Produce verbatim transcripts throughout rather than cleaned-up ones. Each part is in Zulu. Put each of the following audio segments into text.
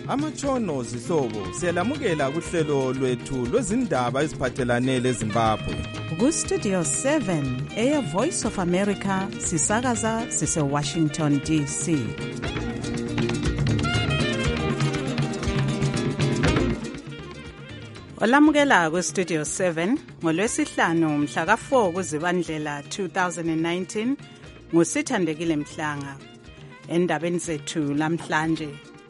Amatshono zihlobo siyalamukela kuhlelo lwethu lwezindaba eziphathelane leZimbabwe. Ku Studio seven eya Voice of America sisakaza sise Washington D C. Olamukela ku Studio seven ngolwesihlanu mhla ka four kuZibandlela two thousand nineteen ngusithandekile Mhlanga. Endabeni zethu lamhlanje,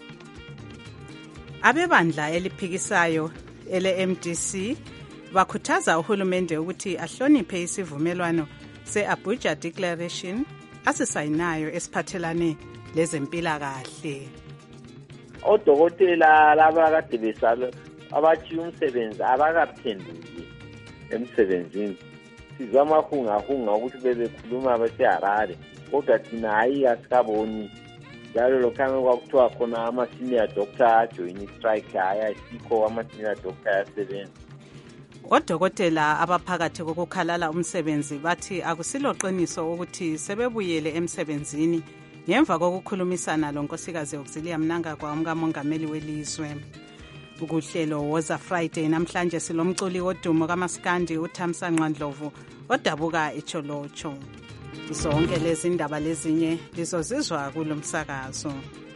abebandla eliphikisayo ele M D C bakhuthaza uhulumende ukuthi ahloniphe isivumelwano se-Abuja Declaration asisayinayo esiphathelane lezempilakahle. Odokotela laba kade besalo abathi umsebenzi abakaphenduki emsebenzini. Sizama hunga-hunga ukuthi bebekhuluma beseHarare, kodwa thina hayi asikaboni. Njalo lokhana kwakuthiwa khona ama-senior doctor ajoyini strike ayasikho ama-senior doctor ayasebenza. Odokotela abaphakathi kokukhalala umsebenzi bathi akusilo qiniso ukuthi sebebuyele emsebenzini ngemva kokukhulumisana lonkosikazi Auxilia Mnangagwa umkamongameli welizwe. Ukuhlelo Woza Friday namhlanje silomculi wodumo kaMaskandi uThamsanqa Ndlovu odabuka eCholocho. Zonke lezi ndaba lezinye lizozizwa kulomsakazo.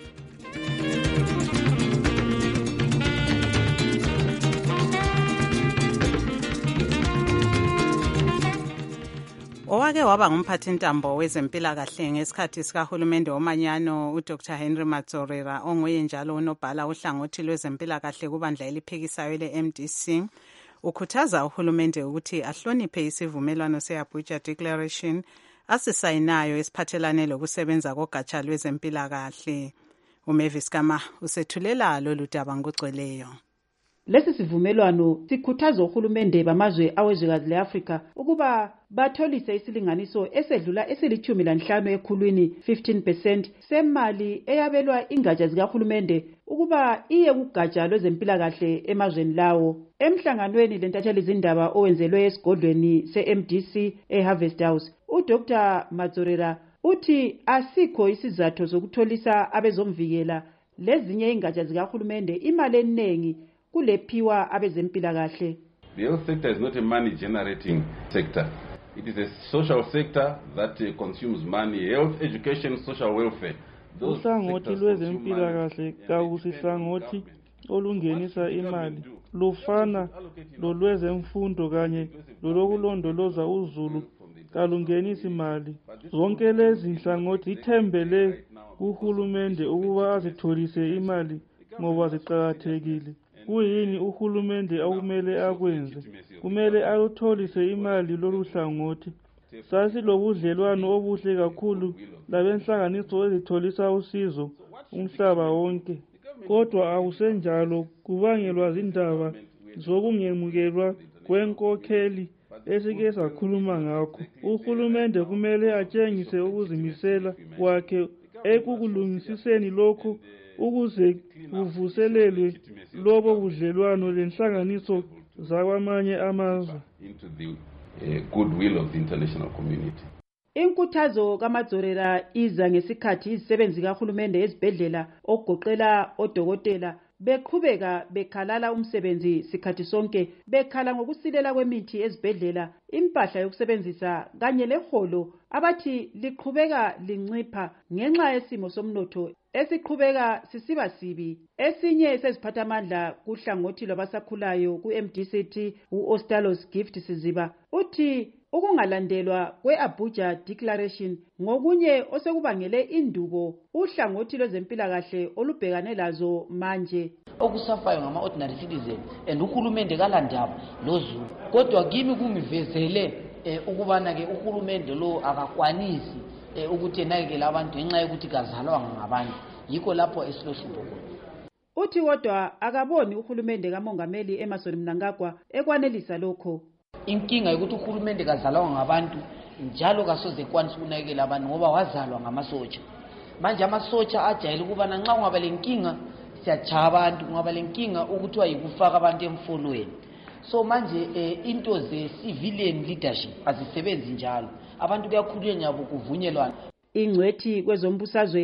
Owake waba ngumphathintambo wezempilakahle ngesikhathi sikahulumende womanyano uDr Henry Madzorera onguye njalo unobhala uhlangothi lwezempilakahle kubandla eliphikisayo le-M D C ukhuthaza uhulumende ukuthi ahloniphe isivumelwano se-Abuja Declaration asisayinayo esiphathelane lokusebenza kogatsha lwezempilakahle. uMavis Kama usethulela lolu daba ngokugcweleyo. Lesi sivumelwano sikhuthaza uhulumende bamazwe awezwekazi leAfrika ukuba batholise isilinganiso esedlula esilithumi lanhlanu ekhulwini fifteen percent semali eyabelwa ingatsha zikahulumende ukuba iye kugatsha lwezempilakahle emazweni lawo. Emhlanganweni lentatheli zindaba owenzelwe esigodlweni se-M D C eHarvest House, uDr Madzorera uthi asikho isizathu sokutholisa abezomvikela lezinye ingatsha zikahulumende imali eningi kulephiwa abezempilakahle. The health sector is not a money generating sector. It is a social sector that uh, consumes money. Health, education, social welfare. Uhlangothi lwezempilakahle kakusihlangothi olungenisa imali. Lufana lolwezemfundo kanye lolokulondoloza uzulu kalungenisi imali. Zonke lezi nhlangothi zithembele kuhulumende ukuba azitholise imali ngoba ziqakathekile. Kuyini uhulumende akumele akwenze? Kumele alutholise imali lolu hlangothi. Sasilobudlelwano obuhle kakhulu labenhlanganiso ezitholisa usizo umhlaba wonke. Kodwa akusenjalo kubangelwa zindaba zokungemukelwa kwenkokheli esike sakhuluma ngakho. Uhulumende kumele atshengise ukuzimisela kwakhe ekukulungisiseni lokhu ukuze kuvuselelwe lobo budlelwano lenhlanganiso zakwamanye amazwe. Into the uh, goodwill of the international community. Inkuthazo kaMadzorera iza ngesikhathi izisebenzi kahulumende ezibhedlela okugoqela odokotela beqhubeka bekhalala umsebenzi sikhathi sonke, bekhala ngokusilela kwemithi ezibhedlela, impahla yokusebenzisa kanye leholo abathi liqhubeka lincipha ngenxa yesimo somnotho esiqhubeka sisiba sibi. Esinye seziphathamandla kuhlangothi lwabasakhulayo ku-M D C T u-Ostalos Gift Siziba uthi ukungalandelwa kwe-Abuja Declaration ngokunye osekubangele indubo uhlangothi lwezempilakahle olubhekane lazo manje. Okusafayo ngama-ordinary citizen and uhulumende kalandaba lozulu. Kodwa kimi kungivezele eh, ukubana-ke uhulumende lo akakwanisi eh, ukuthi enakekele abantu ngenxa yokuthi kazalwanga ngabantu. Yikho lapho esilohlupho khona. Uthi kodwa akaboni uhulumende kamongameli Emmerson Mnangagwa ekwanelisa lokho. Inkinga yokuthi uhulumende kazalwa ngabantu njalo kasoze kwanisa ukunakekela abantu ngoba wazalwa ngamasotsha. Manje amasotsha ajayele ukuba nxa ungaba lenkinga siyachaba abantu, ungaba lenkinga ukuthi wayikufaka abantu emfolweni. So manje eh, into ze civilian leadership azisebenzi njalo. Abantu kuyakhulunywa nyabo kuvunyelwana. Ingcwethi kwezombusazwe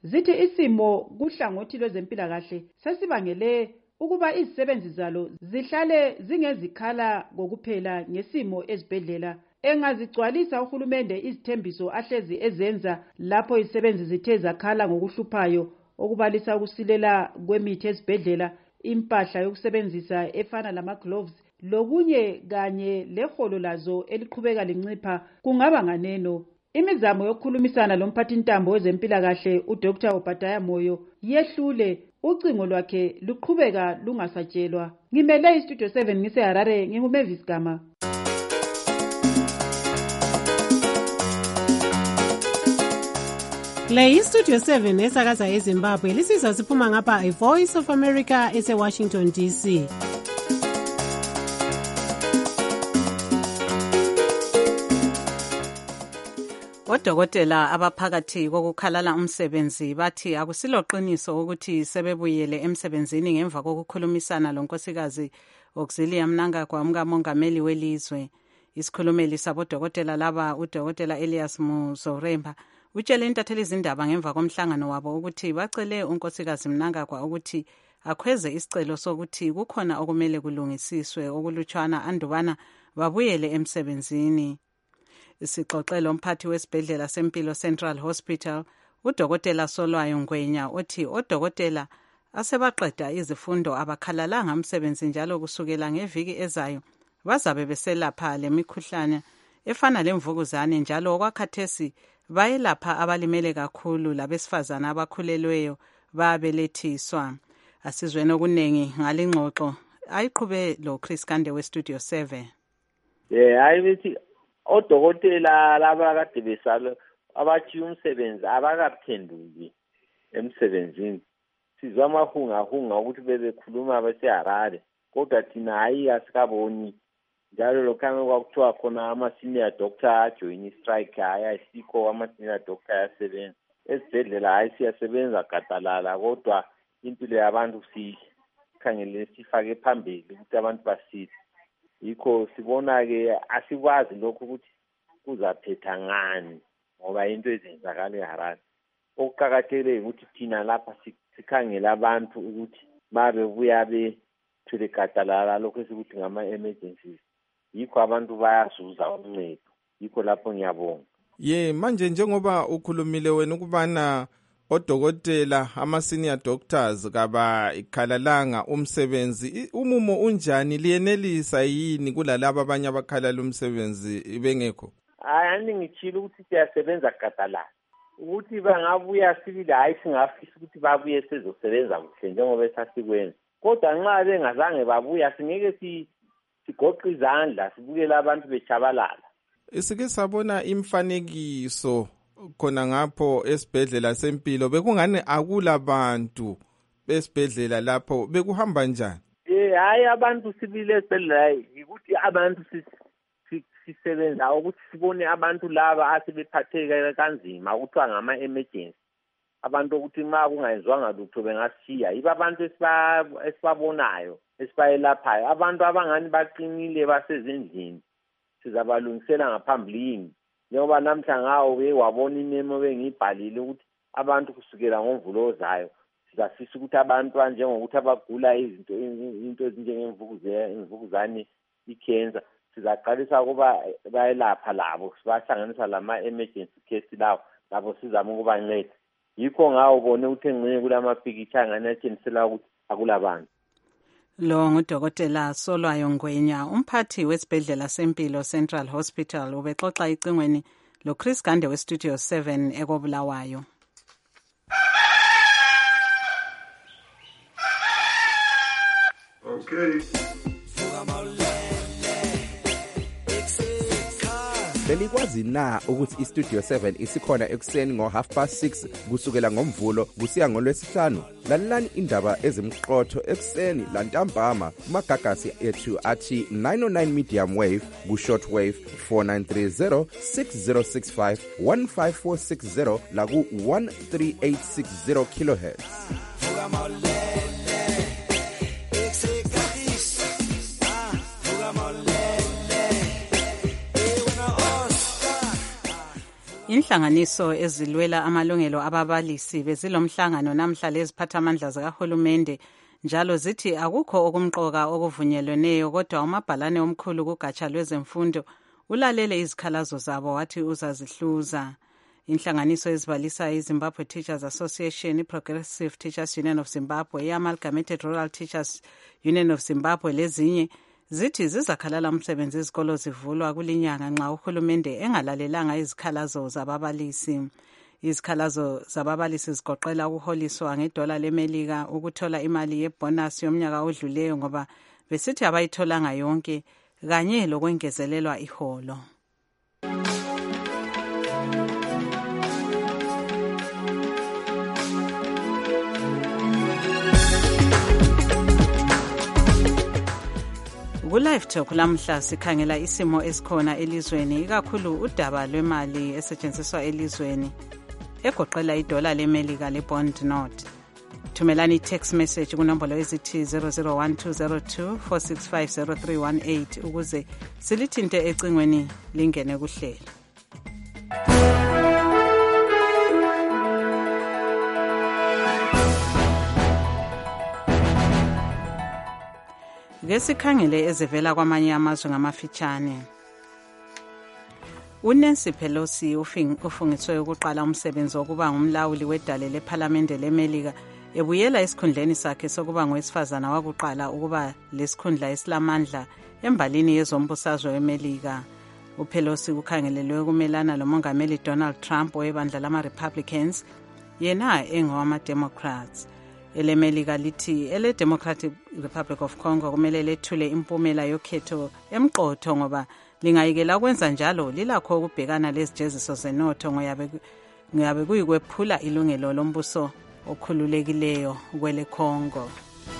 zithi isimo kuhlangothi lwezempilakahle sesibangele ukuba izisebenzi zalo zihlale zingezikhala kokuphela ngesimo ezibhedlela. Engazigcwalisa uhulumende izithembiso ahlezi ezenza lapho izisebenzi zithe zakhala ngokuhluphayo okubalisa ukusilela kwemithi ezibhedlela, impahla yokusebenzisa efana lama-gloves lokunye kanye leholo lazo eliqhubeka lincipha, kungaba nganeno. Imizamo yokukhulumisana lomphathintambo wezempilakahle uDr Obadiah Moyo yehlule, ucingo lwakhe luqhubeka lungasatshelwa. Ngimele iStudio seven ngiseHarare, nginguMavis Gama. Le iStudio seven esakaza eZimbabwe lisizwa siphuma ngapha iVoice of America eseWashington D C. Odokotela abaphakathi kokukhalala umsebenzi bathi akusiloqiniso ukuthi sebebuyele emsebenzini ngemva kokukhulumisana lonkosikazi Auxilia Mnangagwa umkamongameli welizwe. Isikhulumeli sabodokotela laba uDokotela Elias Muzoremba utshele intatheli izindaba ngemva komhlangano wabo ukuthi bacele unkosikazi Mnangagwa ukuthi akhweze isicelo sokuthi kukhona okumele kulungisiswe okulutshwana andubana babuyele emsebenzini. Isixoxelo umphathi wesibhedlela sempilo Central Hospital uDokotela Solwayo Ngwenya uthi odokotela asebaqeda izifundo abakhalalanga umsebenzi njalo kusukela ngeviki ezayo bazabe beselapha lemikhuhlane efana lemvukuzane njalo okwakhathesi bayelapha abalimele kakhulu labesifazana abakhulelweyo babelethiswa. Asizweni okunengi ngalingxoxo ayiqhube lo Chris Kande we Studio seven. Yeah, ayithi odokotela laba kade besalo abathi umsebenzi abakaphenduki emsebenzini. Sizwa amahunga hunga ukuthi bebekhuluma baseHarare kodwa thina hayi asikaboni. Njalo lokho kwakuthiwa khona ama-senior doctor ajoin strike hayi asikho ama-senior doctor ayasebenza. Esibhedlela hayi siyasebenza gadalala kodwa impilo yabantu sikhangele sifake phambili ukuthi abantu basile. Yikho sibona-ke asikwazi lokho ukuthi kuzaphetha ngani ngoba into ezenzakala eHarare. Okuqakathekile ukuthi thina lapha sikhangele abantu ukuthi babe buya bethule gadalala lokho esikuthi ngama-emergencies. Yikho abantu bayazuza uncedo. Yikho lapho ngiyabonga. Ye manje njengoba ukhulumile wena ukubana odokotela ama-senior doctors kaba ikhalalanga umsebenzi, umumo unjani, liyenelisa yini kulalabo abanye abakhalala umsebenzi bengekho? Hayi ngitshilo ukuthi siyasebenza gadalala. Ukuthi bangabuya sibili hayi singafisa ukuthi babuye sezosebenza kuhle njengoba esasikwenza. Kodwa nxa bengazange babuya singeke si sigoqa izandla sibukela abantu bechabalala. Isike sabona imfanekiso khona ngapho esibhedlela sempilo bekungani akula bantu besibhedlela lapho, bekuhamba njani? Eh hayi abantu sibile esibhedlela ukuthi abantu sisebenza ukuthi sibone abantu laba asebephatheka kanzima ukuthiwa ngama-emergency. Abantu ukuthi ma kungayenzwanga lutho bengashiya. Yiba abantu esibabonayo esibayelaphayo. Abantu abangani baqinile basezindlini sizabalungisela ngaphambilini. Njengoba namhla ngawo bewabona imemo bengibhalile ukuthi abantu kusukela ngoMvulo ozayo sizafisa ukuthi abantu njengokuthi abagula izinto into ezinjengemvukuzane imvukuzane icancer sizaqalisa ukuba bayelapha labo sibahlanganisa lama-emergency case lawo labo sizama ukubanceda. Yikho ngawo bone ukuthi engcenye kulamapikitsha angani atshengisela ukuthi akulabantu. Lo nguDokotela Solwayo Ngwenya umphathi wesibhedlela sempilo Central Hospital ubexoxa icingweni lo Chris Gande we Studio seven ekobulawayo. Okay. Belikwazi na ukuthi iStudio seven isikhona ekuseni ngo half past six kusukela ngoMvulo kusiya ngoLwesihlanu? Lalelani indaba ezimqotho ekuseni lantambama kumagagasi ethu athi nine oh nine medium wave ku short wave four nine three zero six zero six five one five four six zero la ku one three eight six zero kilohertz. Inhlanganiso ezilwela amalungelo ababalisi bezilomhlangano namhla leziphathamandla zikahulumende njalo zithi akukho okumqoka okuvunyelweneyo kodwa umabhalane omkhulu kugatsha lwezemfundo ulalele izikhalazo zabo wathi uzazihluza. Inhlanganiso ezibalisa iZimbabwe Teachers Association, iProgressive Teachers Union of Zimbabwe, iAmalgamated Rural Teachers Union of Zimbabwe lezinye zithi zizakhalala umsebenzi izikolo zivulwa kulinyanga nxa uhulumende engalalelanga izikhalazo zababalisi. Izikhalazo zababalisi zigoqela ukuholiswa ngedola lemelika, ukuthola imali yebonus yomnyaka odluleyo ngoba besithi abayitholanga yonke, kanye lokwengezelelwa iholo. Ku-Live Talk lamhla sikhangela isimo esikhona elizweni, ikakhulu udaba lwemali esetshenziswa elizweni egoqela idola lemelika le-bond note. Thumelani i-text message kunombolo ezithi zero zero one two zero two four six five zero three one eight ukuze silithinte ecingweni lingene kuhlelo. Ngesikhangele ezivela kwamanye amazwe ngamafitshane. uNancy Pelosi ufungitswe ukuqala umsebenzi wokuba ngumlawuli wedale lePhalamende leMelika ebuyela esikhundleni sakhe sokuba ngowesifazana wakuqala ukuba lesikhundla esilamandla embalini yezombusazwe weMelika. uPelosi ukhangelelwe ukumelana lomongameli Donald Trump owebandla lama-Republicans, yena engowama-Democrats. elemelika lithi ele Democratic Republic of Congo kumele lethule impumela yokhetho emqotho ngoba lingayikela ukwenza njalo lilakho ukubhekana lezijeziso zenotho ngoyabe kuyikwephula ilungelo lombuso okhululekileyo kwele Congo.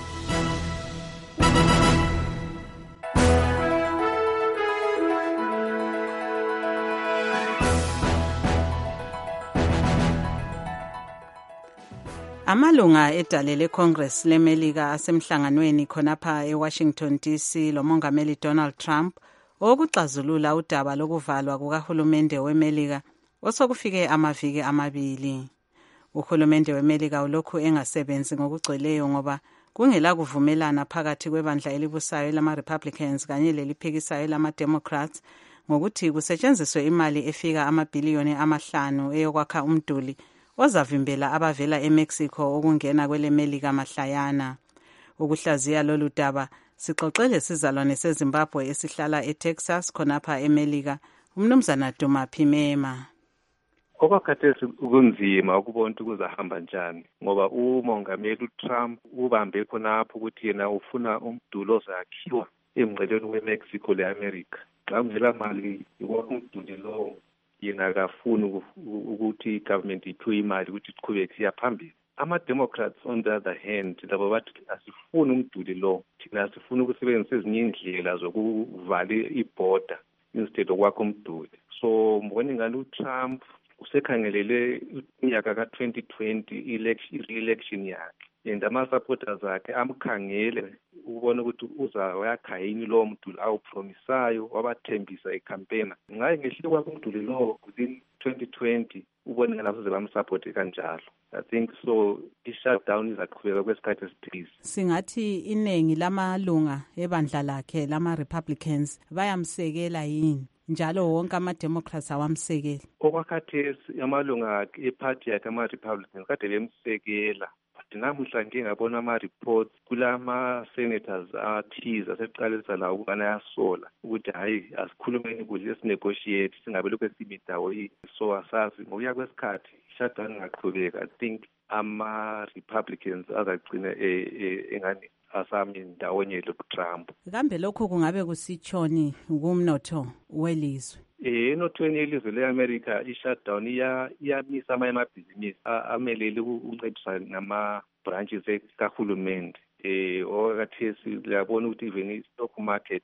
Amalunga edale leCongress leMelika asemhlanganweni khonapha eWashington D C lomongameli Donald Trump okuxazulula udaba lokuvalwa kukahulumende weMelika osokufike amaviki amabili. Uhulumende weMelika ulokhu engasebenzi ngokugcweleyo ngoba kungela kuvumelana phakathi kwebandla elibusayo lama-Republicans kanye leliphikisayo lama-Democrats ngokuthi kusetshenziswe imali efika amabhiliyoni amahlanu eyokwakha umduli ozavimbela abavela eMexico ukungena kwelemelika mahlayana. Ukuhlaziya lolu daba sixoxele sizalwane seZimbabwe esihlala eTexas khonapha eMelika, umnumzana Duma Phimema. Okwakhathesi kunzima ukubona ukuthi kuzahamba njani ngoba umongameli uTrump ubambe khonapho ukuthi yena ufuna umdulo ozakhiwa emngceleni weMexico leAmerica. Xa kungela mali iwakho umduli lowo yena akafuni ukuthi igovernment iphiwe imali ukuthi iqhubeke siya phambili. Ama-Democrats on the other hand labo bathi asifuni umduli lo, thina asifuni ukusebenzisa ezinye indlela zokuvala ibhoda instead okwakho umduli. So mbona ingani uTrump usekhangelele unyaka ka twenty twenty election election yakhe and ama-supporters akhe amkhangele ukubona ukuthi uzawakha yini lo mduli awupromisayo wabathembisa ecampaign. Ngaye ngehlile kwakho umduli lo within twenty twenty ubone ngalazo zebamsupport kanjalo. I think so i-shutdown izaqhubeka kwesikhathi esithize. Singathi iningi lamalunga ebandla lakhe lama-Republicans bayamsekela yini njalo wonke ama-Democrats awamsekeli? Okwakhathesi amalunga ephathi yakhe ama-Republicans kade bemsekela. Namuhla ngike ngabona ama-reports kulama-senators athize aseqalisa la ukubana yasola ukuthi hayi asikhulumeni kuhle sinegotiate singabe lokho simidawo yini. So asazi ngokuya kwesikhathi shutdown ingaqhubeka. I think ama-Republicans azagcina engani asami ndawonye loTrump. Kambe lokho kungabe kusitshoni kumnotho welizwe? Eh enothweni yelizwe leAmerica i-shutdown iyamisa amanye amabhizinisi amelele ukuncedisa nama branches kahulumende. Eh okhathesi liyabona ukuthi even i-stock market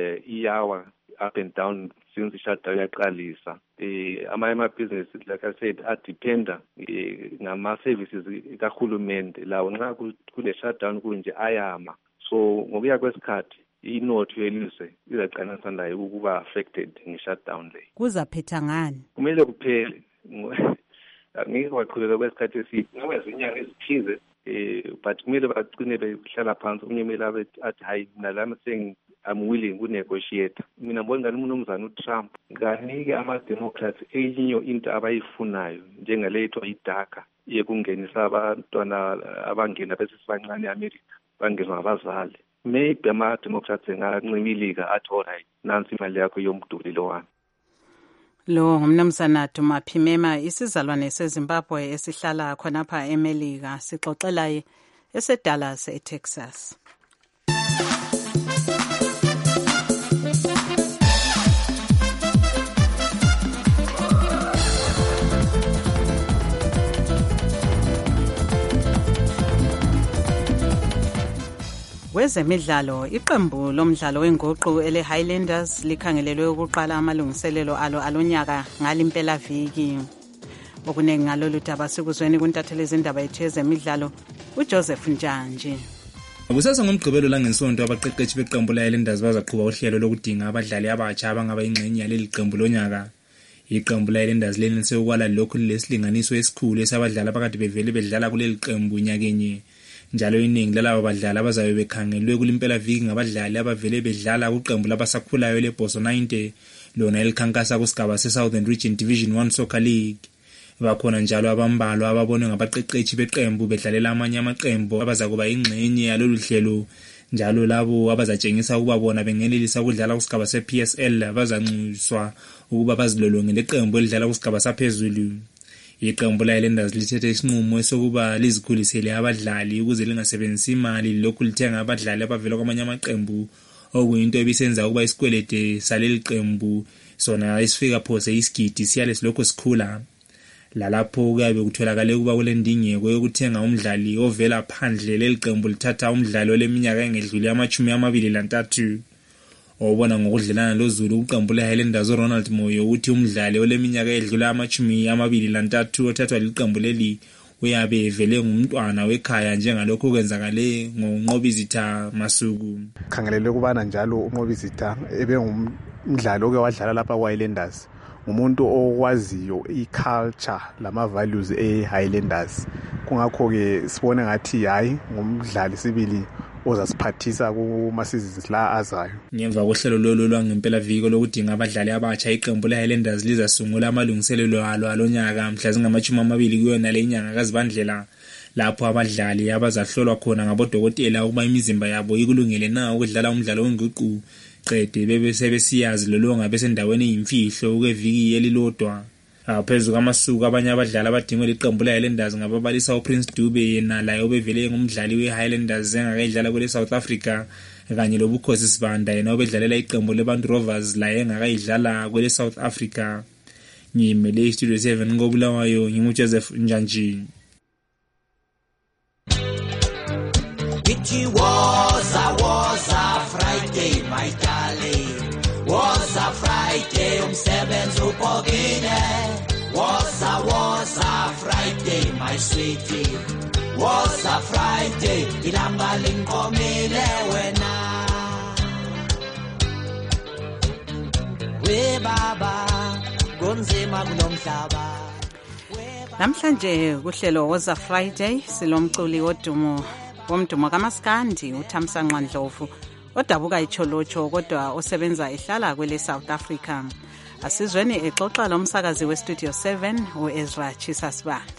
iyawa up and down since i-shutdown yaqalisa. Eh amanye amabhizinisi like I said adependa ngama-services kahulumende lawo nxa kule shutdown kunje ayama. So ngokuya kwesikhathi inotho yelizwe izaqanisana nayo ukuba affected nge-shutdown le. Kuzaphetha ngani? Kumele kuphele angeke waqhubeka kwesikhathi eside ngoba izinyanga ezithize um but kumele bagcine behlala phansi omunye kumele abe athi hayi mina lami I'm willing ku-negotiate. Mina ngibona ngani umnumzana uTrump kanike ama-Democrats eyinye into abayifunayo njengale ethiwa idaka yekungenisa abantwana abangena besesibancane eAmerica bangenwa ngabazali. Maybe ama-Democrats engancimilika athi alright nansi imali yakho yomduli lowani. Lo ngumnumzana Duma Phimema isizalwane seZimbabwe esihlala khonapha eMelika sixoxela eseDallas eTexas. Kwezemidlalo iqembu lomdlalo wenguqu ele Highlanders likhangelelwe ukuqala amalungiselelo alo alonyaka ngalimpela viki. Okuningi ngalolu daba sikuzweni kuntatheli izindaba ethu ezemidlalo uJoseph Njanji. Kusasa ngomgqibelo la ngensonto abaqeqeshi beqembu la Highlanders bazaqhuba uhlelo lokudinga abadlali abatsha abangaba ingxenye yaleli qembu lonyaka. Iqembu la Highlanders lenelise ukwala lokhu lesilinganiso esikhulu esabadlali abakade bevele bedlala kuleli qembu nyakenye. Njalo iningi lalabo badlali abazabe bekhangelwe kulimpela viki ngabadlali abavele bedlala kuqembu labasakhulayo leBoso ninety lona elikhankasa kusigaba seSouthern Region Division one Soccer League. Bakhona njalo abambalwa ababonwe ngabaqeqeshi beqembu bedlalela amanye amaqembu abazakuba ingxenye yalolu hlelo njalo labo abazatshengisa ukuba bona bengenelisa ukudlala kusigaba seP S L abazanxuswa ukuba bazilolonge leqembu elidlala kusigaba saphezulu. Iqembu la Highlanders lithethe isinqumo esokuba lizikhulisele abadlali ukuze lingasebenzisi imali lokhu lithenga abadlali abavela kwamanye amaqembu okuyinto ebisenza ukuba isikwelede saleli qembu sona isifika phose isigidi siyale silokho sikhula. Lalapho kuyabe kutholakala ukuba kulendingeko yokuthenga umdlali ovela phandle leli qembu lithatha umdlali oleminyaka engedluli amachumi amabili lantathu. Obona ngokudlelana loZulu uqembu le Highlanders uRonald Moyo uthi umdlali oleminyaka edlula amachumi amabili lantathu othathwa liqembu leli uyabe evele ngumntwana wekhaya njengalokho kwenzakale ngoNqobizitha Masuku. Khangelele kubana njalo uNqobizitha ebe ngumdlali oke wadlala lapha kwaHighlanders umuntu okwaziyo iculture lama values eHighlanders kungakho ke sibone ngathi hayi ngumdlali sibili ozasiphathisa kuma seasons la azayo. Ngemva kohlelo lolo lwangempela viki lokudinga abadlali abatsha iqembu la Highlanders lizasungula amalungiselelo alo alonyaka mhla zingamachumi amabili kuyona le nyanga kaZibandlela lapho abadlali abazahlolwa khona ngabodokotela ukuba imizimba yabo ikulungele na ukudlala umdlalo wenguqu qede bebe sebesiyazi lolonga besendaweni eyimfihlo kweviki elilodwa. Phezulu kwamasuku abanye abadlali abadingwe liqembu la Highlanders ngababalisa uPrince Dube yena laye obevele ngumdlali weHighlanders engakayidlala kule South Africa kanye loBukhosi Sibanda yena obedlalela iqembu leBantu Rovers laye engakayidlala kule South Africa. Ngimele iStudio seven ngobulawayo nginguJoseph Njanji. It was a was a Friday my darling. Was a Friday umsebenzi ubhokile. Was a was a Friday my sweetie. Was a Friday ilanga linkomile wena. We baba kunzima kulomhlaba. Namhlanje kuhlelo was a Friday silomculi wodumo womdumo kaMaskandi uThamsanqa Ndlovu odabuka iCholocho kodwa osebenza ehlala kwele South Africa. Asizweni exoxa lomsakazi weStudio seven uEzra Chisasibanda.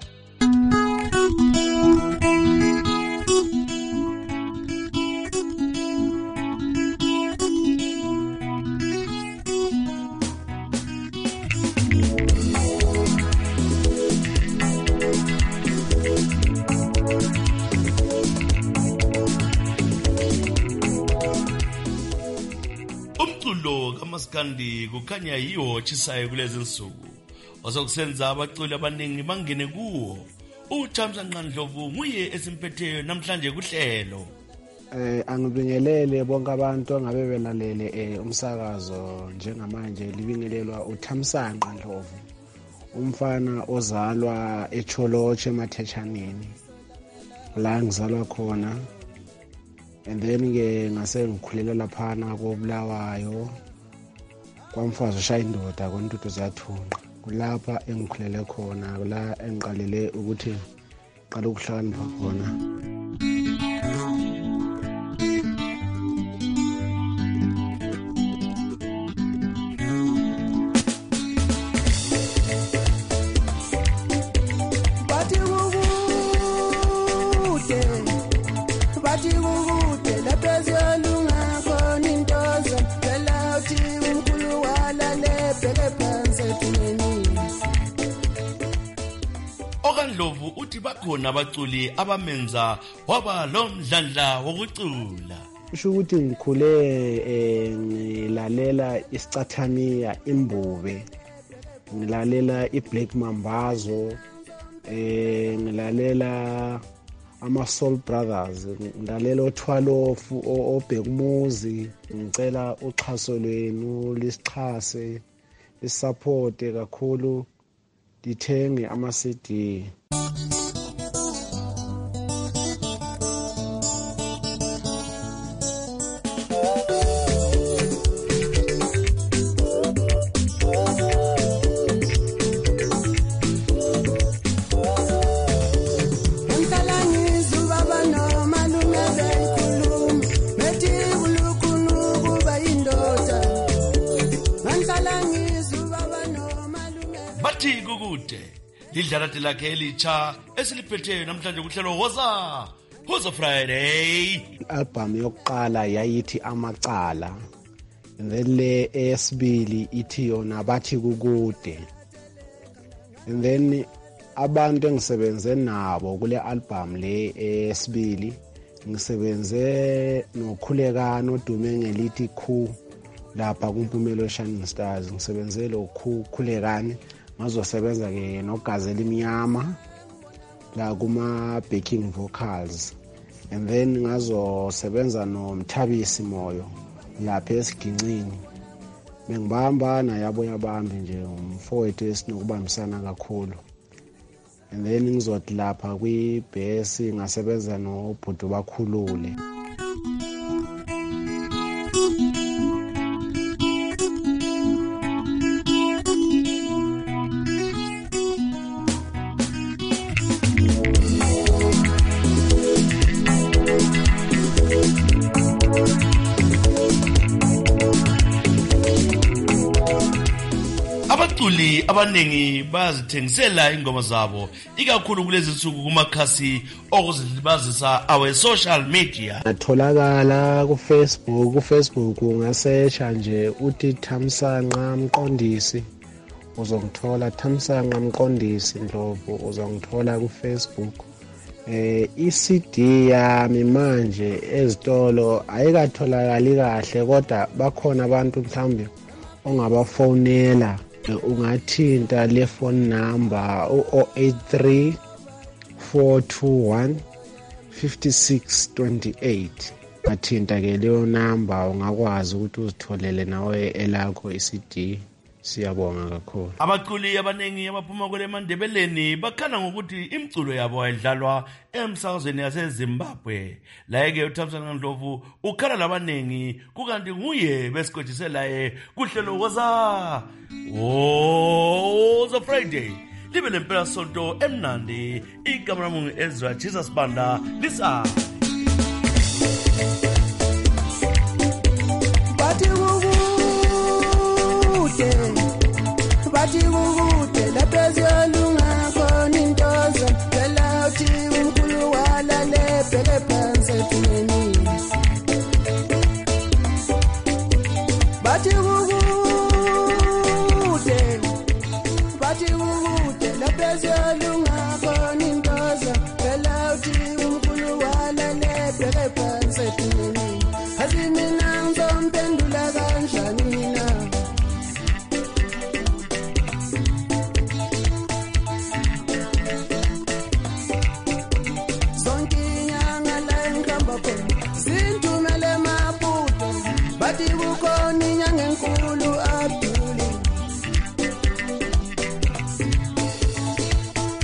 Maskandi kukhanya yiwo chisayo kulezi nsuku ozokusenza abaculi abaningi bangene kuwo. uThamsanqa Ndlovu nguye esimphetheyo namhlanje kuhlelo. Eh angibingelele bonke abantu angabe belalele eh umsakazo njengamanje libingelelwa uThamsanqa Ndlovu umfana ozalwa eCholocho eMathechaneni la ngizalwa khona and then ke ngase ngikhulela lapha na koBulawayo kwamfazi ushaya indoda koNtutu zathunqa kulapha engikhulele khona, kula engiqalele ukuthi qala ukuhlakanipha khona. Okandlovu uthi bakhona abaculi abamenza waba lo mdlandla wokucula. Usho ukuthi ngikhule ngilalela isicathamiya Imbube, ngilalela iBlack Mambazo, eh ngilalela ama Soul Brothers, ngilalela oTwalofu, oBhekumuzi. Ngicela uxhaso lwenu lisixhase, isupport kakhulu, dithenge ama C D. Lidlala lakhe elitsha esiliphethe namhlanje kuhlelo Woza Woza Friday. Album yokuqala yayithi Amacala, then le esibili ithi yona bathi kukude. And then abantu engisebenze nabo kule album le esibili ngisebenze nokhulekana odume ngelithi Khu lapha kuMpumelo Shining Stars. Ngisebenze lo Khu khulekani, ngazosebenza ke noGazelle Imnyama la kuma backing vocals, and then ngazosebenza noMthabisi Moyo lapha esiginqini. Bengibamba yabo yabambi nje umfowethu esinokubambisana kakhulu. And then ngizothi lapha kwi-bass ngasebenza noBhudu Bakhulule. Abaculi abanengi bazithengisela ingoma zabo ikakhulu kulezi nsuku kumakhasi okuzilibazisa awe social media. Atholakala ku Facebook, ku Facebook ungasearcha nje uthi Thamsanqa Mqondisi, uzongithola Thamsanqa Mqondisi Ndlovu, uzongithola ku Facebook. Eh i-C D yami manje ezitolo ayikatholakali kahle, kodwa bakhona abantu mhlawumbe ongabafonela. Ungathinta le phone number zero eight three four two one five six two eight. Athinta ke leyo number ungakwazi ukuthi uzitholele nawe elakho i-C D. Siyabonga kakhulu. Abaculi abanengi abaphuma kule Mandebeleni bakhala ngokuthi imculo yabo ayidlalwa emsakazweni yaseZimbabwe. La-ke uThamsanqa Ndlovu ukhala labanengi kukanti nguye besikhotshiselaye kuhlelo Woza Woza Friday. Libe lempela sonto emnandi. Igama lami Ezra Jesus Banda lisa. Bathi Bathi kukude lapha ziyalunga khona intoza phela uthi uNkulunkulu walale bheke phansi ethuneni. Bathi kukude Bathi kukude lapha ziyalunga khona intoza phela uthi uNkulunkulu walale bheke phansi ethuneni. Azimina ngizomphendula kanjani na? Bathi kukhona inyanga enkulu Abduli.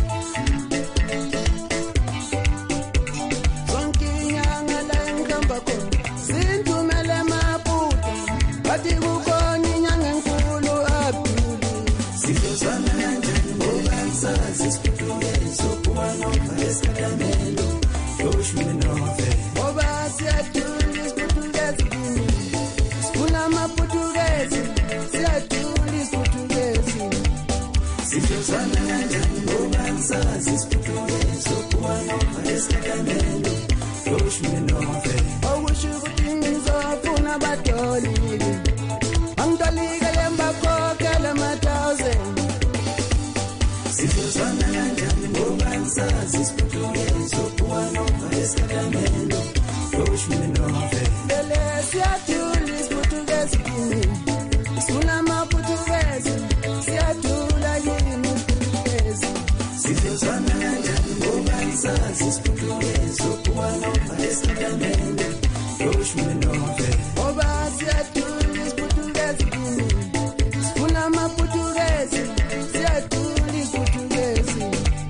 siphuthukezi ukuwanova esikhatamelo yoshuminove ngoba siyadula isiphuthukezi sifuna amaphuthukezi siyadula isiphuthukezi sihlosana kanjani ngoba ngisazi isiphuthukezi ukuwanova esikhatamelo yoshuminove okusho ukuthi ngizofuna abatolile angitolikele mbakhokhela ama-thousand sihlosana kanjani ngoba ngisazi isiphuthukezi ukuwanova esikhatamelo yoshuminove lele siyadula isiphuthukezi kimi sifuna amaphuthukezi siyadula kimi isiphuthukezi sihlosana kanjani ngoba ngisazi isiphuthukezi ukuwanova esikhatamelo yoshuminove ngoba siyadula isiphuthukezi kimi sifuna amaphuthukezi siyadula isiphuthukezi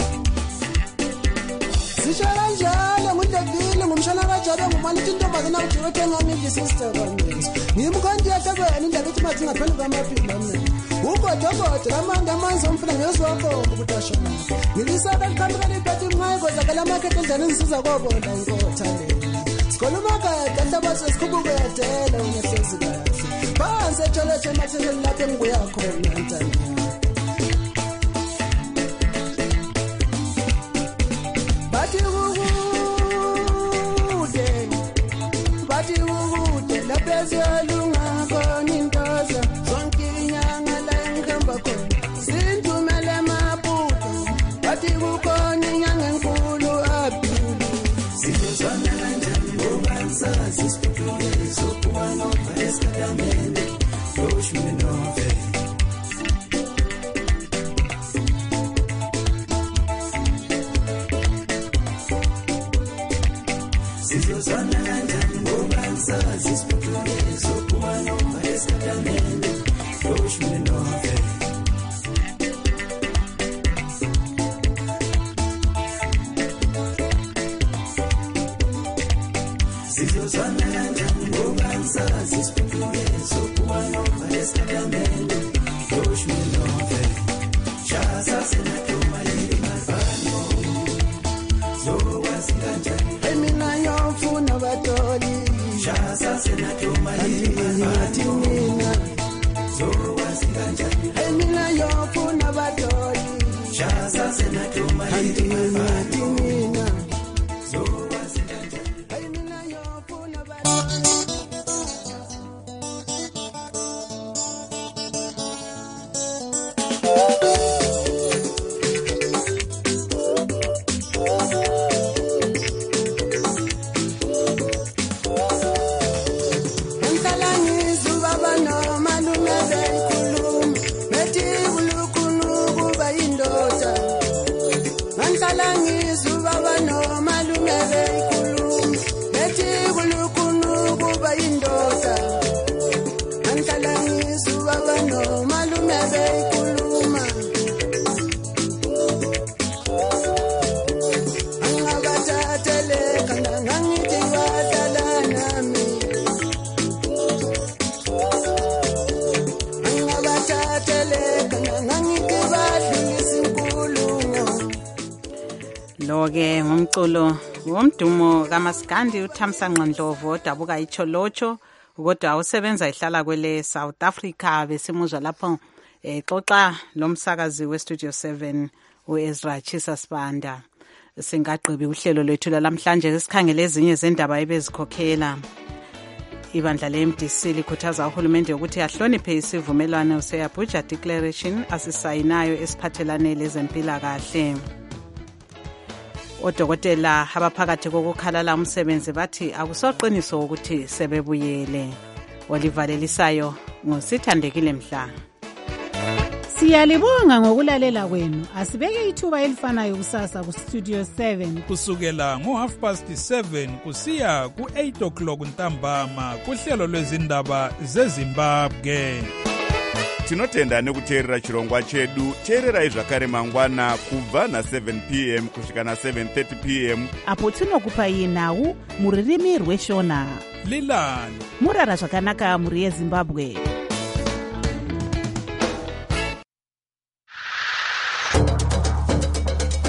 sisho kanjalo ngudavile ngumshana kajabe ngumalithi intombazana kujibethe ngamidli sister kwamezi ngimkhonjekhe kwena indaba ethi mathi ngaphandle kwamaphilo mna ugodogodo lamanga amanzi omfula ngeziwakomba ukuthi ashona ngilisaba liqhambuka liphethe imnqayikoza kalamakhethe endlani ngisiza kobola inkotha lena sikhuluma kade ahlabathi sikhubuke yadela wena hlezi kahle phansi etsholethe emathekeni lapho engibuya khona ntana bathi kukude bathi kukude lapho eziyolunga khona intoza zonke inyanga la engihamba khona sinthumele amabhudo bathi kukhona inyanga enkulu abhulu sihlosana kanjani ngoba ngisazi isiphuthukezi ukuwanova esikhatamelo yoshuminove sihlosana kanjani ngoba ngisazi isiphuthukezi ukuwanova esikhatamelo yoshuminove sihlosana kanjani ngoba ngisazi isiphuthukezi ukuwanova esikhatamelo yoshuminove shasa senatoma yilimafano zokwazi kanjani emina yofuna abatoli shasa senatoma yilimafano mina zokwazi kanjani emina yofuna abatoli shasa senatoma yilimafano mina zokwazi kanjani emina yofuna lo-ke ngumculo womdumo kaMaskandi uThamsanqa Ndlovu odabuka iCholocho kodwa usebenza ihlala kwele South Africa. Besimuzwa lapho exoxa lomsakazi weStudio seven uEzra Chisa Sibanda. Singaqhibi uhlelo lwethu lamhlanje esikhangele ezinye zendaba ebezikhokhela. Ibandla le-M D C likhuthaza uhulumende ukuthi ahloniphe isivumelwano se-Abuja Declaration asisayinayo esiphathelane lezempilakahle. Odokotela abaphakathi kokukhalala umsebenzi bathi akusoqiniso ukuthi sebebuyele. Olivalelisayo ngosithandekile mhla. Siyalibonga ngokulalela kwenu. Asibeke ithuba elifanayo kusasa ku Studio seven kusukela ngo half past seven kusiya ku eight o'clock ntambama kuhlelo lwezindaba zeZimbabwe. Tinotenda nekuteerera chirongwa chedu. Teererai zvakare mangwana kubva na seven p m kusvika na seven thirty p m apo tinokupai nhau muririmi rweshona. Lilani murara zvakanaka muri yeZimbabwe.